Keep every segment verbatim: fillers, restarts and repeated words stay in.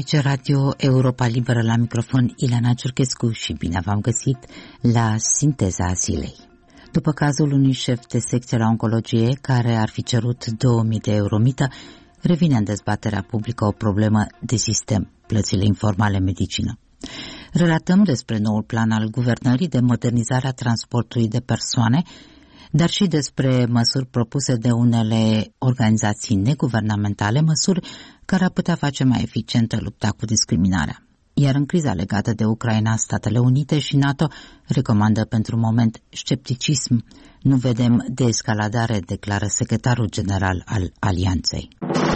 Aici Radio Europa Liberă, la microfon Ileana Ciurchescu și bine v-am găsit la Sinteza Zilei. După cazul unui șef de secție la oncologie care ar fi cerut două mii de euro mită, revine în dezbaterea publică o problemă de sistem, plățile informale în medicină. Relatăm despre noul plan al guvernării de modernizare a transportului de persoane, dar și despre măsuri propuse de unele organizații neguvernamentale, măsuri care ar putea face mai eficientă lupta cu discriminarea. Iar în criza legată de Ucraina, Statele Unite și NATO recomandă pentru moment scepticism. Nu vedem deescaladare, declară secretarul general al Alianței.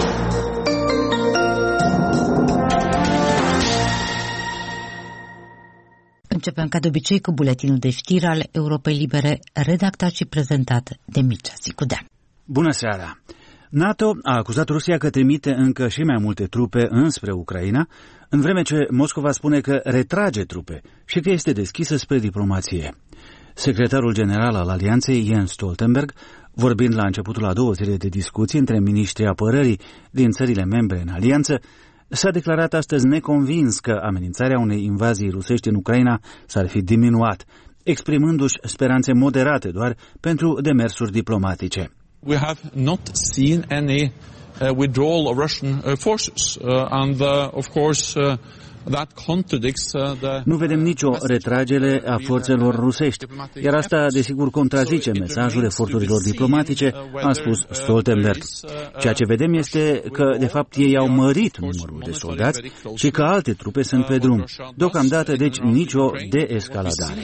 Începem ca de obicei cu buletinul de știri al Europei Libere, redactat și prezentat de Mircea Sicudea. Bună seara! NATO a acuzat Rusia că trimite încă și mai multe trupe înspre Ucraina, în vreme ce Moscova spune că retrage trupe și că este deschisă spre diplomație. Secretarul general al Alianței, Jens Stoltenberg, vorbind la începutul a două zile de discuții între miniștrii apărării din țările membre în alianță, s-a declarat astăzi neconvins că amenințarea unei invazii rusești în Ucraina s-ar fi diminuat, exprimându-și speranțe moderate doar pentru demersuri diplomatice. We have not seen any uh, withdrawal of Russian uh, forces uh, and uh, of course uh, that contradicts uh, the Nu vedem nicio retragere a forțelor rusești, iar asta desigur contrazice mesajul eforturilor diplomatice, a spus Stoltenberg. Ceea ce vedem este că de fapt ei au mărit numărul de soldați și că alte trupe sunt pe drum. Deocamdată deci nicio deescaladare.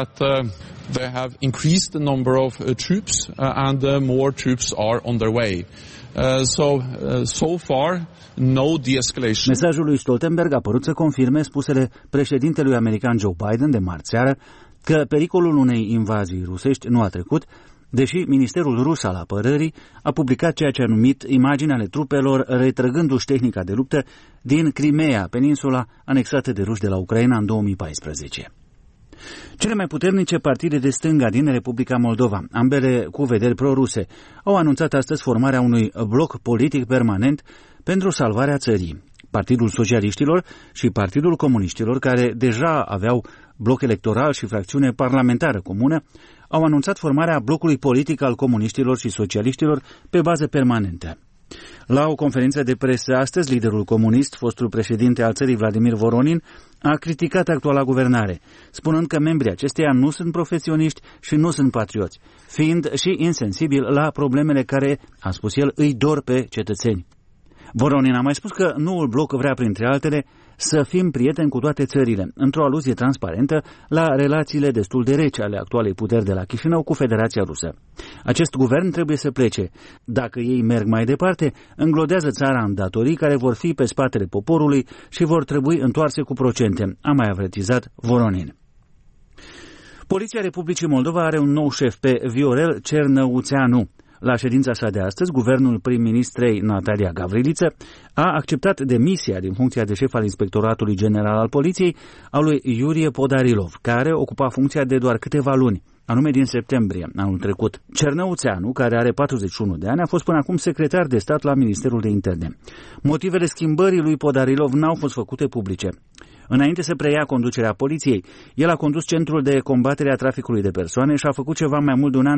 They have increased the number of uh, troops uh, and uh, more troops are on their way. Uh, so, uh, so far, no de-escalation. Mesajul lui Stoltenberg a părut să confirme spusele președintelui american Joe Biden de marți seară că pericolul unei invazii rusești nu a trecut, deși Ministerul Rus al Apărării a publicat ceea ce a numit imagini ale trupelor retrăgându-și tehnica de luptă din Crimea, peninsula anexată de ruși de la Ucraina în două mii paisprezece. Cele mai puternice partide de stânga din Republica Moldova, ambele cu vederi pro-ruse, au anunțat astăzi formarea unui bloc politic permanent pentru salvarea țării. Partidul Socialiștilor și Partidul Comuniștilor, care deja aveau bloc electoral și fracțiune parlamentară comună, au anunțat formarea blocului politic al comuniștilor și socialiștilor pe bază permanentă. La o conferință de presă astăzi, liderul comunist, fostul președinte al țării Vladimir Voronin, a criticat actuala guvernare, spunând că membrii acesteia nu sunt profesioniști și nu sunt patrioți, fiind și insensibili la problemele care, a spus el, îi dor pe cetățeni. Voronin a mai spus că noul bloc vrea, printre altele, să fim prieteni cu toate țările, într-o aluzie transparentă la relațiile destul de rece ale actualei puteri de la Chișinău cu Federația Rusă. Acest guvern trebuie să plece. Dacă ei merg mai departe, înglodează țara în datorii care vor fi pe spatele poporului și vor trebui întoarse cu procente, a mai avertizat Voronin. Poliția Republicii Moldova are un nou șef, pe Viorel Cernăuțeanu. La ședința sa de astăzi, guvernul prim-ministrei Natalia Gavriliță a acceptat demisia din funcția de șef al Inspectoratului General al Poliției a lui Iurie Podarilov, care ocupa funcția de doar câteva luni, anume din septembrie anul trecut. Cernăuțeanu, care are patruzeci și unu de ani, a fost până acum secretar de stat la Ministerul de Interne. Motivele schimbării lui Podarilov n-au fost făcute publice. Înainte să preia conducerea poliției, el a condus Centrul de Combatere a Traficului de Persoane și a făcut ceva mai mult de un an